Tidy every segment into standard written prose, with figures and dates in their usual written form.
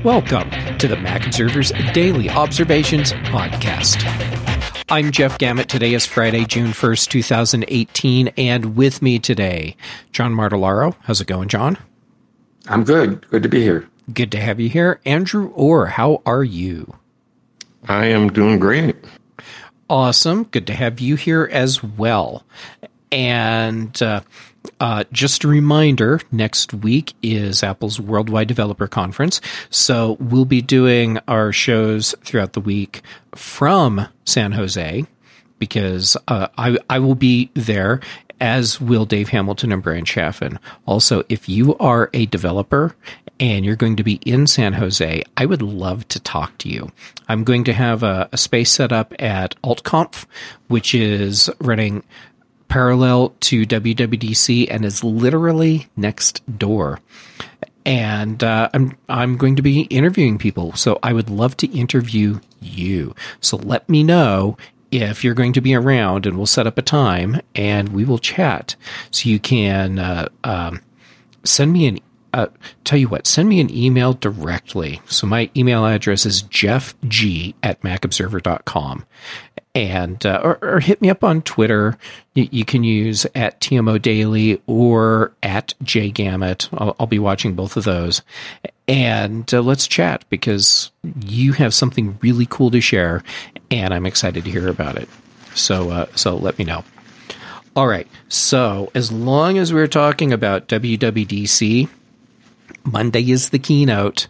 Welcome to the Mac Observer's Daily Observations Podcast. I'm Jeff Gamet. Today is Friday, June 1st, 2018, and with me today, John Martellaro. How's it going, John? I'm good. Good to be here. Good to have you here. Andrew Orr, how are you? I am doing great. Awesome. Good to have you here as well. And just a reminder, next week is Apple's Worldwide Developer Conference. So we'll be doing our shows throughout the week from San Jose because I will be there, as will Dave Hamilton and Brian Chaffin. Also, if you are a developer and you're going to be in San Jose, I would love to talk to you. I'm going to have a space set up at AltConf, which is running parallel to WWDC and is literally next door. And I'm going to be interviewing people, so I would love to interview you. So let me know if you're going to be around, and we'll set up a time and we will chat. So you can send me an send me an email directly. So my email address is jeffg@macobserver.com. And or hit me up on Twitter. You can use @TMODaily or @JGamet. I'll be watching both of those. And let's chat, because you have something really cool to share, and I'm excited to hear about it. So let me know. All right. So as long as we're talking about WWDC, Monday is the keynote,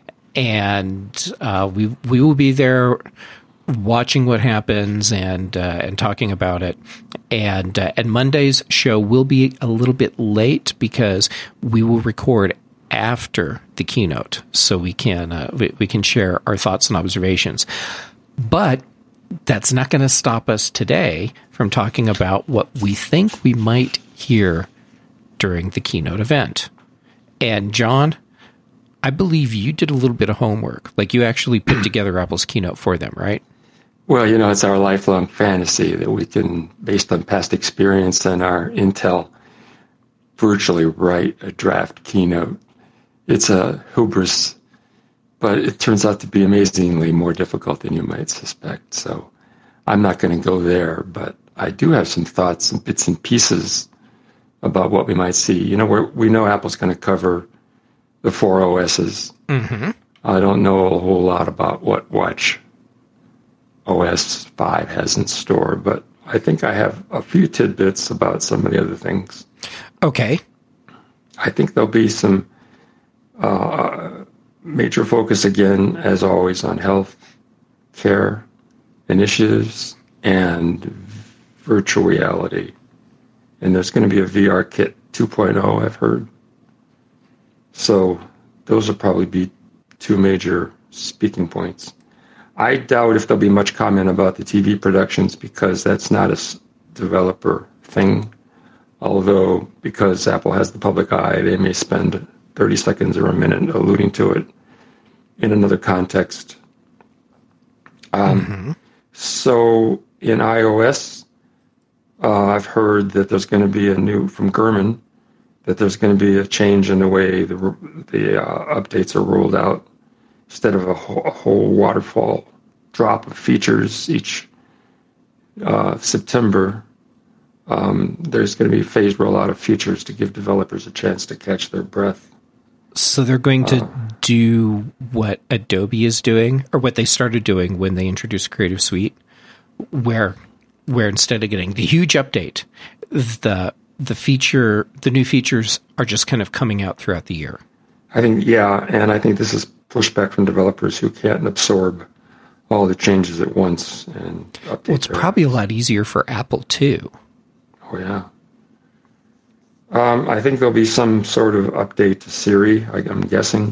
and we will be there watching what happens and talking about it. And Monday's show will be a little bit late because we will record after the keynote, so we can share our thoughts and observations. But that's not going to stop us today from talking about what we think we might hear during the keynote event. And John, I believe you did a little bit of homework. Like, you actually put together Apple's keynote for them, right? Well, it's our lifelong fantasy that we can, based on past experience and our intel, virtually write a draft keynote. It's a hubris, but it turns out to be amazingly more difficult than you might suspect. So I'm not going to go there, but I do have some thoughts and bits and pieces about what we might see. We know Apple's going to cover the 4 OSs. Mm-hmm. I don't know a whole lot about what Watch OS 5 has in store, but I think I have a few tidbits about some of the other things. Okay. I think there'll be some major focus again, as always, on health care initiatives and virtual reality. And there's going to be a VR Kit 2.0, I've heard. So those will probably be two major speaking points. I doubt if there'll be much comment about the TV productions, because that's not a developer thing. Although, because Apple has the public eye, they may spend 30 seconds or a minute alluding to it in another context. So in iOS, I've heard that there's going to be from Gurman, that there's going to be a change in the way the updates are rolled out. Instead of a whole waterfall drop of features each September, there's going to be a phased rollout of features to give developers a chance to catch their breath. So they're going to do what Adobe is doing, or what they started doing when they introduced Creative Suite, where instead of getting the huge update, the new features are just kind of coming out throughout the year. I think, yeah, and I think this is pushback from developers who can't absorb all the changes at once and update. Well, it's probably a lot easier for Apple too. Oh yeah. I think there'll be some sort of update to Siri, I'm guessing.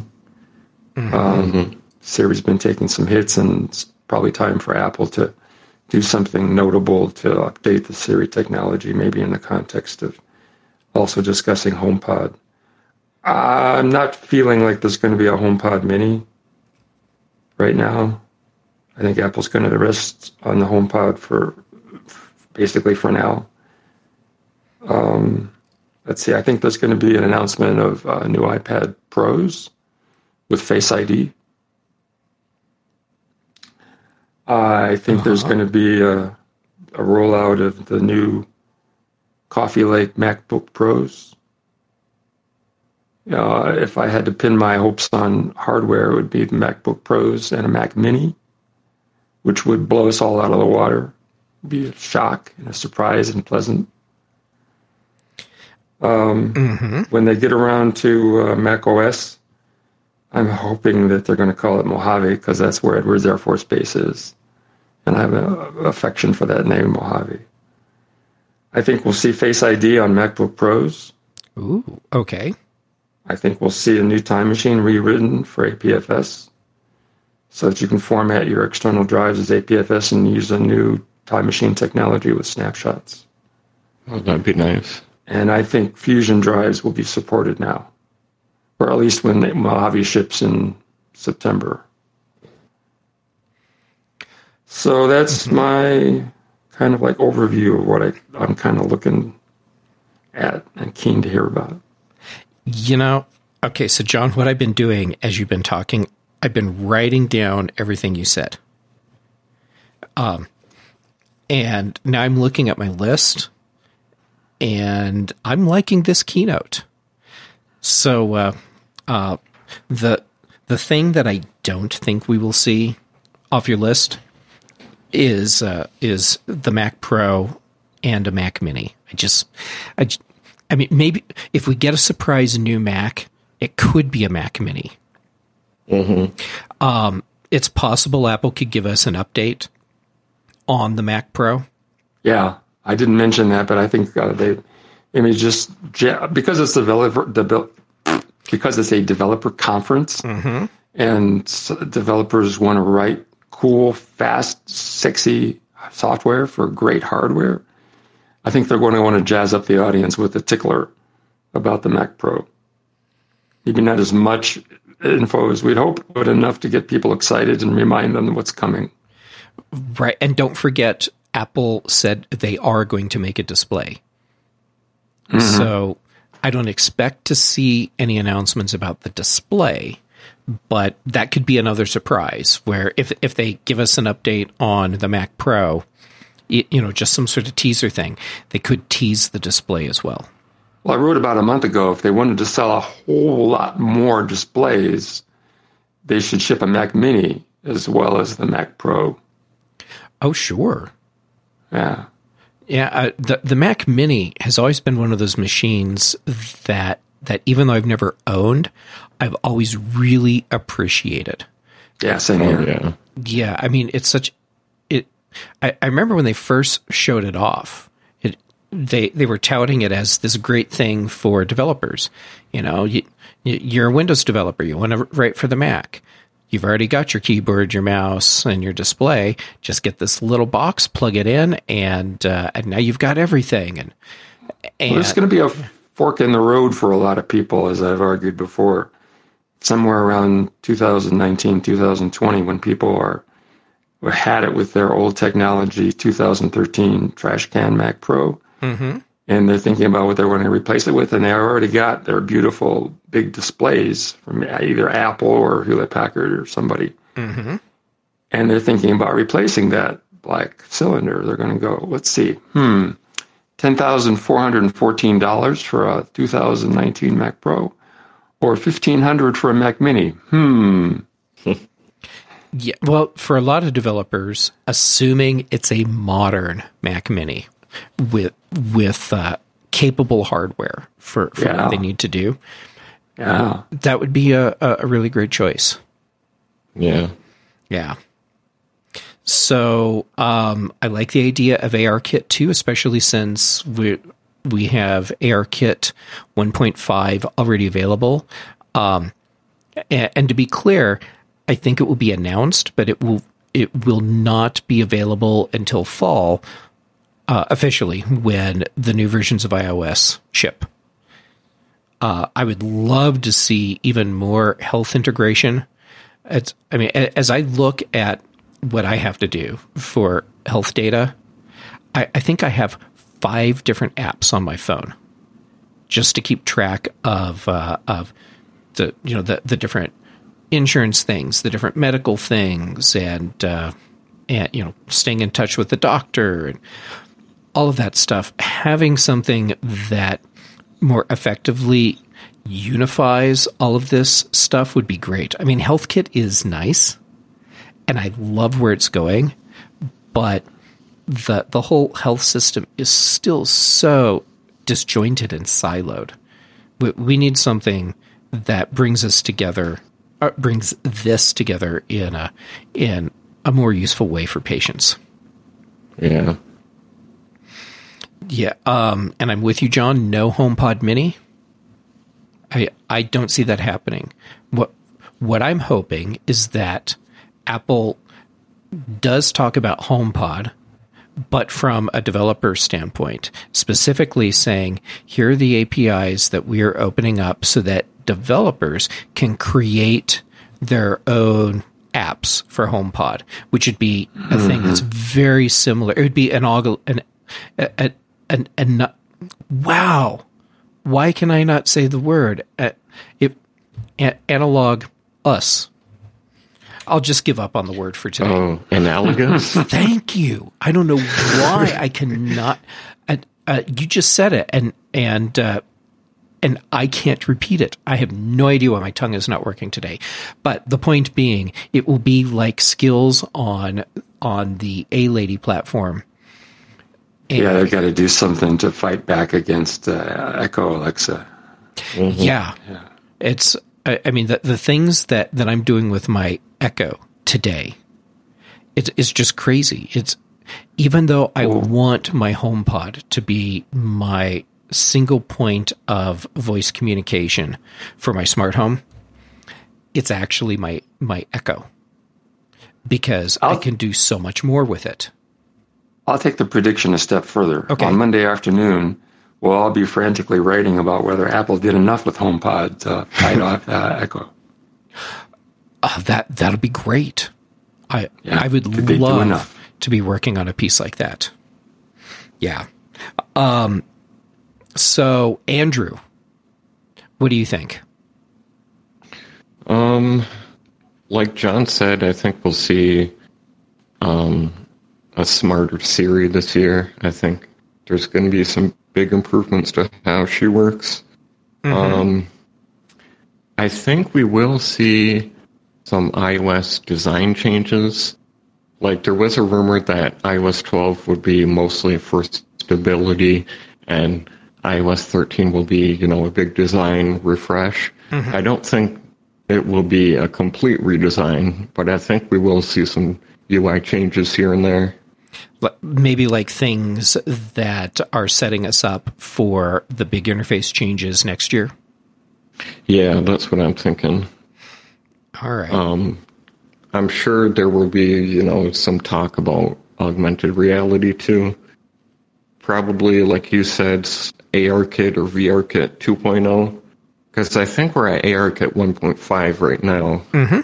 Siri's been taking some hits, and it's probably time for Apple to do something notable to update the Siri technology, maybe in the context of also discussing HomePod. I'm not feeling like there's going to be a HomePod Mini right now. I think Apple's going to rest on the HomePod for now. Let's see, I think there's going to be an announcement of new iPad Pros with Face ID. I think there's going to be a rollout of the new Coffee Lake MacBook Pros. If I had to pin my hopes on hardware, it would be the MacBook Pros and a Mac Mini, which would blow us all out of the water. Be a shock and a surprise and pleasant. When they get around to Mac OS, I'm hoping that they're going to call it Mojave because that's where Edwards Air Force Base is. And I have an affection for that name, Mojave. I think we'll see Face ID on MacBook Pros. Ooh, okay. I think we'll see a new Time Machine rewritten for APFS so that you can format your external drives as APFS and use a new Time Machine technology with snapshots. Oh, that'd be nice. And I think Fusion drives will be supported now, or at least when Mojave ships in September. So that's my kind of like overview of what I'm kind of looking at and keen to hear about. Okay, so John, what I've been doing as you've been talking, I've been writing down everything you said. And now I'm looking at my list, and I'm liking this keynote. So the thing that I don't think we will see off your list is the Mac Pro and a Mac Mini. I mean, maybe if we get a surprise new Mac, it could be a Mac Mini. Mm-hmm. It's possible Apple could give us an update on the Mac Pro. Yeah, I didn't mention that, but I think because it's because it's a developer conference, and developers want to write cool, fast, sexy software for great hardware. I think they're going to want to jazz up the audience with a tickler about the Mac Pro. Maybe not as much info as we'd hope, but enough to get people excited and remind them what's coming. Right. And don't forget, Apple said they are going to make a display. So I don't expect to see any announcements about the display, but that could be another surprise where if they give us an update on the Mac Pro, just some sort of teaser thing, they could tease the display as well. Well, I wrote about a month ago, if they wanted to sell a whole lot more displays, they should ship a Mac Mini as well as the Mac Pro. Oh, sure. Yeah. Yeah, the Mac Mini has always been one of those machines that even though I've never owned, I've always really appreciated. Yeah, same here. Yeah. Yeah, I mean, it's such... I remember when they first showed it off, they were touting it as this great thing for developers. You're a Windows developer. You want to write for the Mac. You've already got your keyboard, your mouse, and your display. Just get this little box, plug it in, and now you've got everything. And there's going to be a fork in the road for a lot of people, as I've argued before, somewhere around 2019, 2020, when people had it with their old technology, 2013 trash can Mac Pro, and they're thinking about what they're going to replace it with, and they already got their beautiful big displays from either Apple or Hewlett Packard or somebody, and they're thinking about replacing that black cylinder. They're going to go, let's see, $10,414 for a 2019 Mac Pro, or $1,500 for a Mac Mini. Yeah, well, for a lot of developers, assuming it's a modern Mac Mini with capable hardware for what they need to do, that would be a really great choice. Yeah. Yeah. So I like the idea of ARKit too, especially since we have ARKit 1.5 already available. And to be clear, I think it will be announced, but it will not be available until fall officially when the new versions of iOS ship. I would love to see even more health integration. As I look at what I have to do for health data, I think I have 5 different apps on my phone just to keep track of the different insurance things, the different medical things, and and staying in touch with the doctor and all of that stuff. Having something that more effectively unifies all of this stuff would be great. I mean, HealthKit is nice, and I love where it's going, but the whole health system is still so disjointed and siloed. We need something that brings us together, brings this together in a more useful way for patients. Yeah. Yeah. And I'm with you, John. No HomePod Mini. I don't see that happening. What I'm hoping is that Apple does talk about HomePod, but from a developer standpoint, specifically saying, here are the APIs that we are opening up so that developers can create their own apps for HomePod, which would be a thing that's very similar. It would be wow. Why can I not say the word? Analog us. I'll just give up on the word for today. Oh, analogous? Thank you. I don't know why I cannot. You just said it, and I can't repeat it. I have no idea why my tongue is not working today. But the point being, it will be like skills on the A-Lady platform. And yeah, they've got to do something to fight back against Echo Alexa. Mm-hmm. Yeah. It's. I mean, the things that I'm doing with my Echo today, it's just crazy. It's even though I want my HomePod to be my single point of voice communication for my smart home, it's actually my Echo, because I can do so much more with it. I'll take the prediction a step further. Okay. On Monday afternoon, we'll all be frantically writing about whether Apple did enough with HomePod to fight off Echo. That'll be great. I would Did love to be working on a piece like that. Yeah. So, Andrew, what do you think? Like John said, I think we'll see a smarter Siri this year. I think there's going to be some big improvements to how she works. Mm-hmm. I think we will see some iOS design changes. Like, there was a rumor that iOS 12 would be mostly for stability, and iOS 13 will be, a big design refresh. Mm-hmm. I don't think it will be a complete redesign, but I think we will see some UI changes here and there. Maybe like things that are setting us up for the big interface changes next year? Yeah, that's what I'm thinking. All right. I'm sure there will be, some talk about augmented reality too. Probably, like you said, ARKit or VRKit 2.0. Because I think we're at ARKit 1.5 right now. Mm-hmm.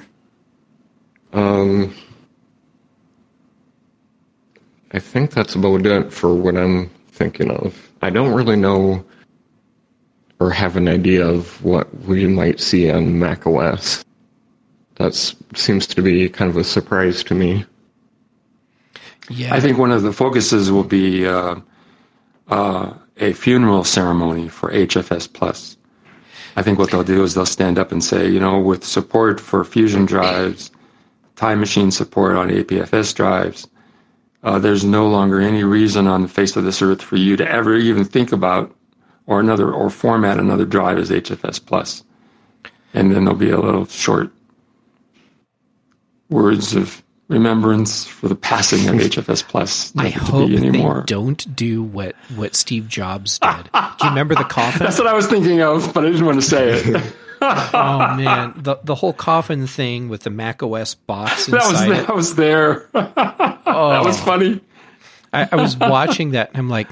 I think that's about it for what I'm thinking of. I don't really know or have an idea of what we might see on macOS. That seems to be kind of a surprise to me. Yeah, I think one of the focuses will be a funeral ceremony for HFS Plus. I think what they'll do is they'll stand up and say, with support for Fusion drives, Time Machine support on APFS drives, there's no longer any reason on the face of this earth for you to ever even think about or format another drive as HFS Plus. And then there'll be a little short words of remembrance for the passing of HFS Plus. I hope they don't do what Steve Jobs did. Do you remember the coffin? That's what I was thinking of, but I didn't want to say it. Oh man, the whole coffin thing with the macOS box inside that was there. That was funny. I was watching that and I'm like,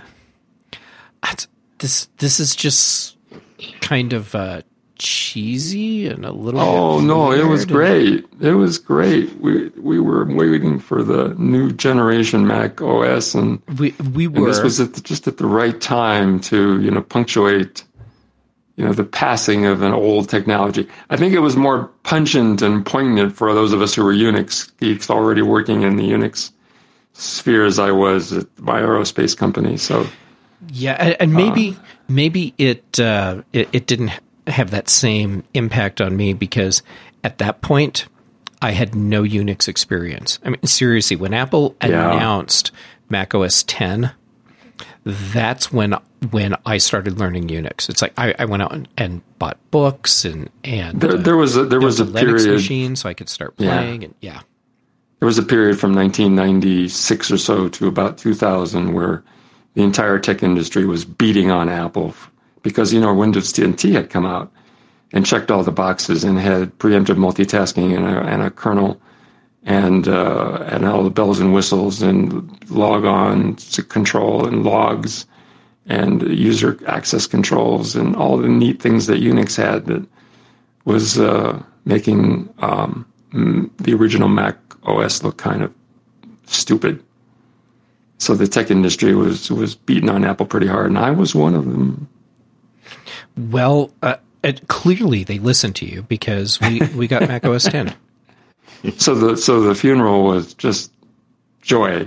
this is just kind of cheesy and a little. Oh no, it was great. It was great. We were waiting for the new generation Mac OS, and we were. And this was just at the right time to punctuate the passing of an old technology. I think it was more pungent and poignant for those of us who were Unix geeks already working in the Unix sphere as I was at my aerospace company. So yeah, and maybe it didn't have that same impact on me because at that point I had no Unix experience. I mean, seriously, when Apple announced Mac OS X, that's when I started learning Unix. It's like I went out and bought books and there was a Linux period machine so I could start playing and There was a period from 1996 or so to about 2000 where the entire tech industry was beating on Apple because, Windows 10T had come out and checked all the boxes and had preemptive multitasking and a kernel and all the bells and whistles and log on control and logs and user access controls and all the neat things that Unix had that was making the original Mac OS look kind of stupid. So the tech industry was beating on Apple pretty hard, and I was one of them. Well, clearly they listened to you because we got Mac OS X. So the funeral was just joy.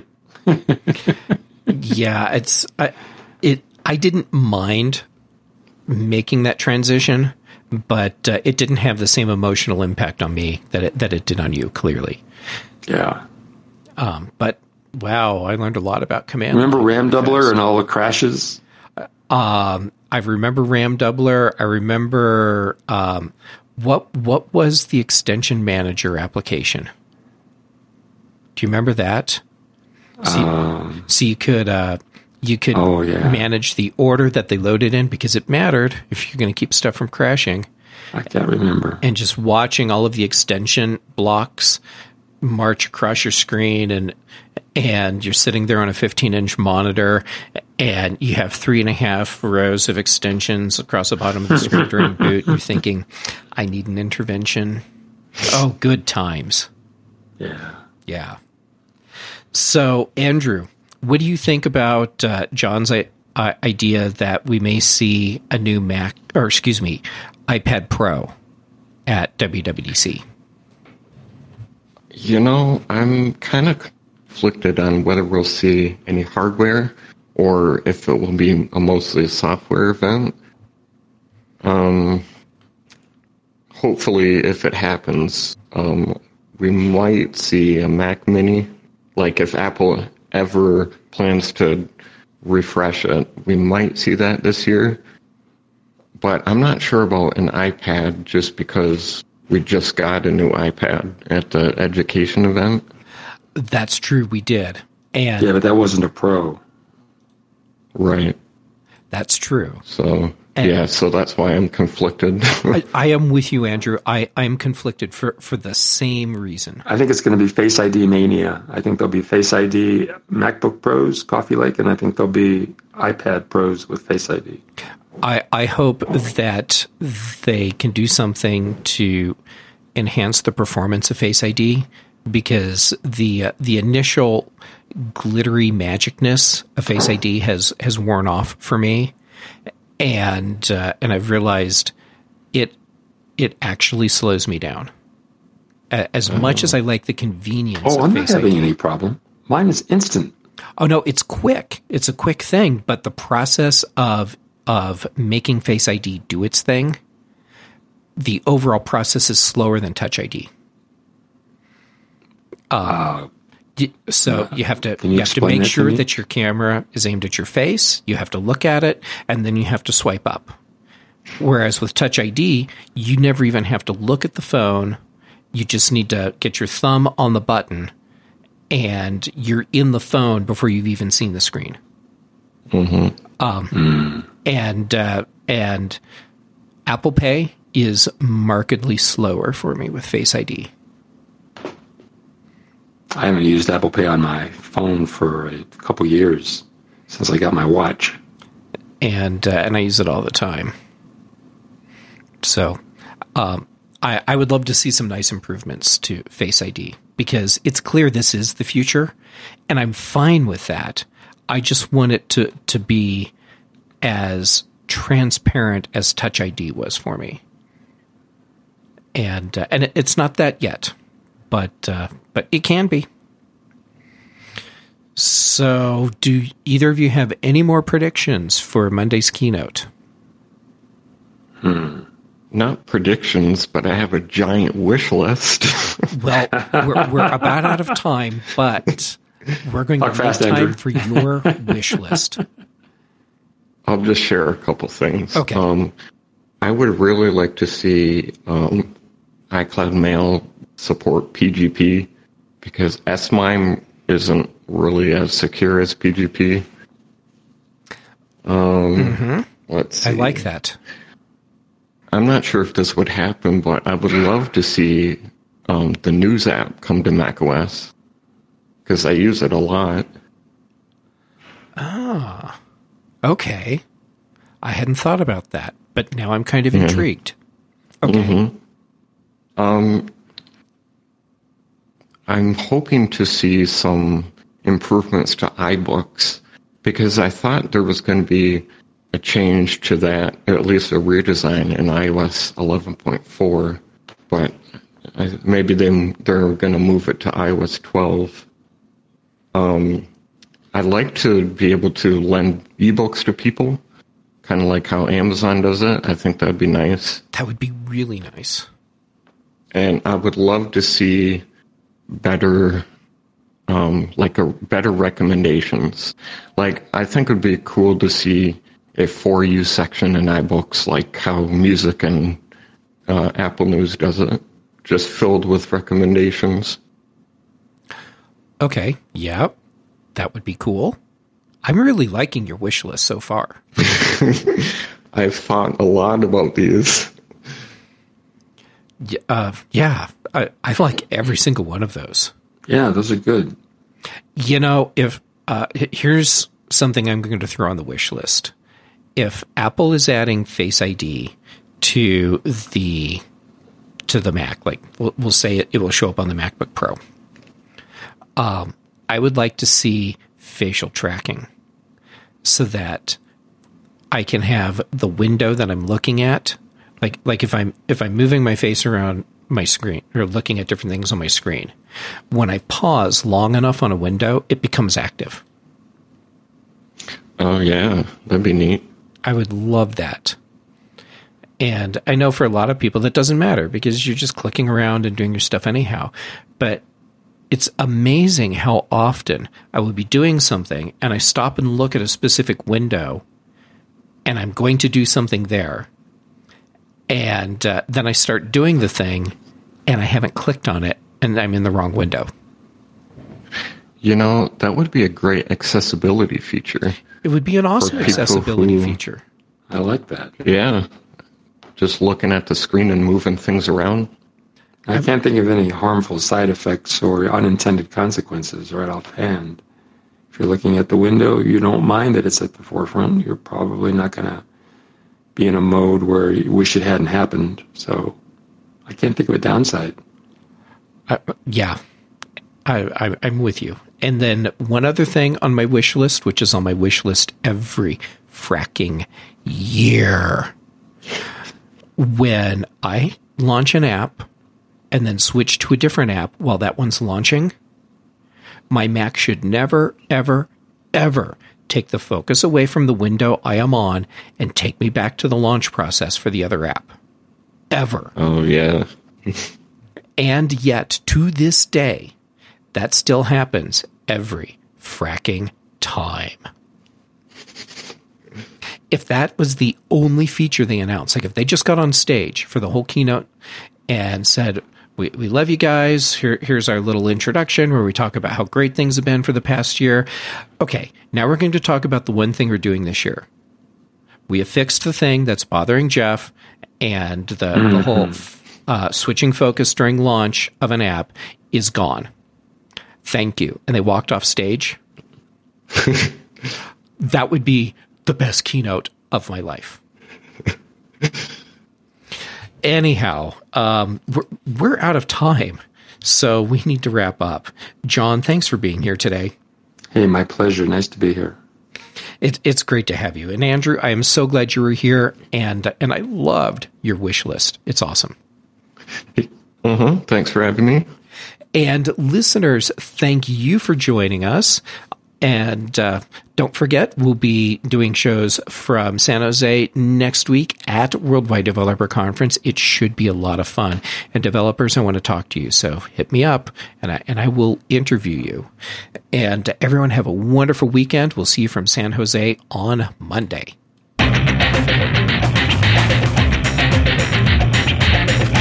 Yeah, I didn't mind making that transition, but it didn't have the same emotional impact on me that it did on you. Clearly, yeah. But wow, I learned a lot about command. Remember RAM Doubler and all the crashes? I remember RAM Doubler. I remember what was the extension manager application? Do you remember that? So you could manage the order that they loaded in because it mattered if you're going to keep stuff from crashing. I can't remember. And just watching all of the extension blocks march across your screen and you're sitting there on a 15-inch monitor and you have 3.5 rows of extensions across the bottom of the screen during boot. You're thinking, I need an intervention. Oh, good times. Yeah. Yeah. So, Andrew, what do you think about John's idea that we may see a new iPad Pro at WWDC? I'm kind of conflicted on whether we'll see any hardware or if it will be mostly a software event. Hopefully, if it happens, we might see a Mac Mini. Like if Apple ever plans to refresh it, we might see that this year. But I'm not sure about an iPad just because we just got a new iPad at the education event. That's true, we did. And yeah, but that wasn't a Pro. Right. That's true. So, so that's why I'm conflicted. I am with you, Andrew. I'm conflicted for the same reason. I think it's going to be Face ID mania. I think there'll be Face ID MacBook Pros, Coffee Lake, and I think there'll be iPad Pros with Face ID. I hope that they can do something to enhance the performance of Face ID because the initial glittery magicness of Face ID has worn off for me, and I've realized it actually slows me down. As much as I like the convenience of Face ID. Oh, I'm not having any problem. Mine is instant. Oh no, it's quick. It's a quick thing, but the process of making Face ID do its thing, the overall process is slower than Touch ID. So you have to make sure that your camera is aimed at your face. You have to look at it, and then you have to swipe up. Whereas with Touch ID, you never even have to look at the phone. You just need to get your thumb on the button, and you're in the phone before you've even seen the screen. Mm-hmm. And Apple Pay is markedly slower for me with Face ID. I haven't used Apple Pay on my phone for a couple years since I got my watch, and I use it all the time. So, I would love to see some nice improvements to Face ID because it's clear this is the future, and I'm fine with that. I just want it to be as transparent as Touch ID was for me, and it's not that yet, but it can be. So, do either of you have any more predictions for Monday's keynote? Not predictions, but I have a giant wish list. Well, we're about out of time, but we're going to make time for your wish list. I'll just share a couple things. Okay. I would really like to see iCloud Mail support PGP, because SMIME isn't really as secure as PGP. Let's see. I like that. I'm not sure if this would happen, but I would love to see the News app come to macOS, because I use it a lot. Ah, okay. I hadn't thought about that, but now I'm kind of intrigued. Okay. I'm hoping to see some improvements to iBooks, because I thought there was going to be a change to that, at least a redesign in iOS 11.4, but maybe they're going to move it to iOS 12. I'd like to be able to lend ebooks to people, kind of like how Amazon does it. I think that'd be nice. That would be really nice. And I would love to see better recommendations. Like, I think it would be cool to see a For You section in iBooks, like how Music and Apple News does it, just filled with recommendations. Okay, yeah, that would be cool. I'm really liking your wish list so far. I've thought a lot about these. Yeah, I like every single one of those. Yeah, those are good. You know, if here's something I'm going to throw on the wish list. If Apple is adding Face ID to the Mac, like we'll say it will show up on the MacBook Pro, I would like to see facial tracking so that I can have the window that I'm looking at, like if I'm moving my face around my screen or looking at different things on my screen, when I pause long enough on a window, it becomes active. Oh yeah, that'd be neat. I would love that. And I know for a lot of people that doesn't matter because you're just clicking around and doing your stuff anyhow. But it's amazing how often I will be doing something and I stop and look at a specific window and I'm going to do something there. And then I start doing the thing and I haven't clicked on it and I'm in the wrong window. You know, that would be a great accessibility feature. It would be an awesome accessibility feature. I like that. Yeah. Just looking at the screen and moving things around. I can't think of any harmful side effects or unintended consequences right offhand. If you're looking at the window, you don't mind that it's at the forefront. You're probably not going to be in a mode where you wish it hadn't happened. So I can't think of a downside. Yeah, I'm with you. And then one other thing on my wish list, which is on my wish list every fracking year. When I launch an app and then switch to a different app while that one's launching, my Mac should never, ever, ever take the focus away from the window I am on and take me back to the launch process for the other app. Ever. Oh, yeah. And yet, to this day, that still happens every fracking time. If that was the only feature they announced, like if they just got on stage for the whole keynote and said, we love you guys, here's our little introduction where we talk about how great things have been for the past year. Okay, now we're going to talk about the one thing we're doing this year. We have fixed the thing that's bothering Jeff, and the whole switching focus during launch of an app is gone. Thank you. And they walked off stage. That would be the best keynote of my life. Anyhow, we're out of time, so we need to wrap up. John, thanks for being here today. Hey, my pleasure. Nice to be here. It's great to have you. And Andrew, I am so glad you were here, and I loved your wish list. It's awesome. Thanks for having me. And listeners, thank you for joining us. And don't forget, we'll be doing shows from San Jose next week at Worldwide Developer Conference. It should be a lot of fun. And developers, I want to talk to you. So hit me up, and I will interview you. And everyone have a wonderful weekend. We'll see you from San Jose on Monday.